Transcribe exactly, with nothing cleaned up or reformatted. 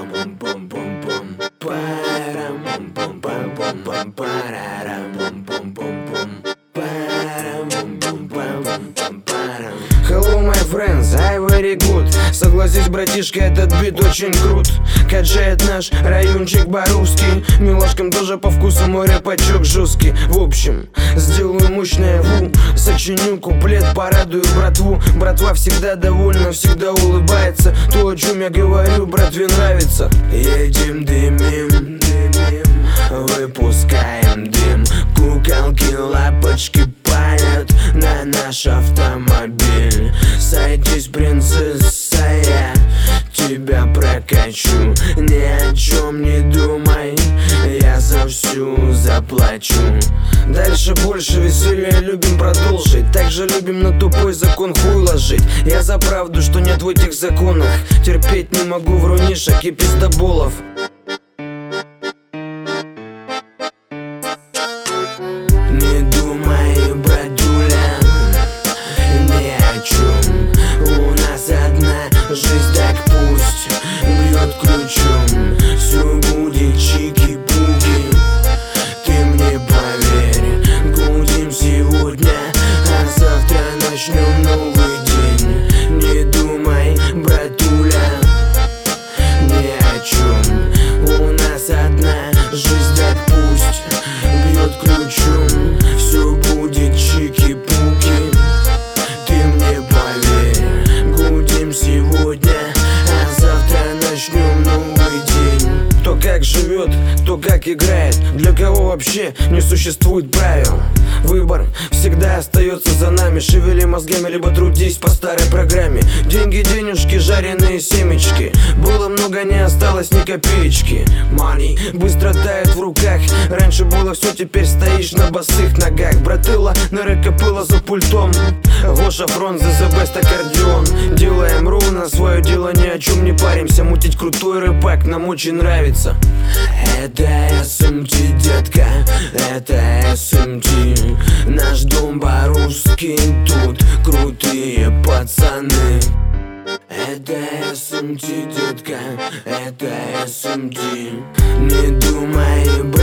Hello, my friends, I very good. Согласись, братишка, этот бит очень крут. Качает наш райончик Боровский. Милашкам тоже по вкусу мой рэпачок жесткий. В общем, сделаю мощное ву, сочиню куплет, порадую братву. Братва всегда довольна, всегда улыбается. То, о чем я говорю, братве нравится. Едем, дымим, дымим, выпускаем дым. Куколки, лапочки палят на наш автомобиль. Садись, принцесса, я тебя прокачу. Ни о чем не думай, я за всю заплачу. Дальше больше веселья любим продолжить. Также любим на тупой закон хуй ложить. Я за правду, что нет в этих законах. Терпеть не могу врунишек и пиздоболов. Не думай, братуля, ни о чем. У нас одна жизнь, так пусть бьет ключом. Все будет чики-пуки, ты мне поверь. Гудим сегодня, а завтра начнем новый день. Не думай, братуля, ни о чем. У нас одна жизнь, так пусть бьет ключом. Все будет чики-пуки, ты мне поверь. Гудим сегодня, а завтра начнем новый день. Кто как живет, кто как играет. Для кого вообще не существует правил. Выбор всегда остается за нами. Шевели мозгами, либо трудись по старой программе. Деньги, денежки, жареные семечки. Было много, не осталось ни копеечки. Money быстро тает в руках. Раньше было все, теперь стоишь на босых ногах. Братыла на рэкопыла за пультом. Гоша Фронт, the best аккордеон. Делаем ровно свое дело, ни о чем не паримся. Мутить крутой рэпак нам очень нравится. Это эс эм ти, детка, это эс эм ти. Наш дом Боровский, тут крутые пацаны. Это эс эм ти, детка, это эс эм ти. Не думай,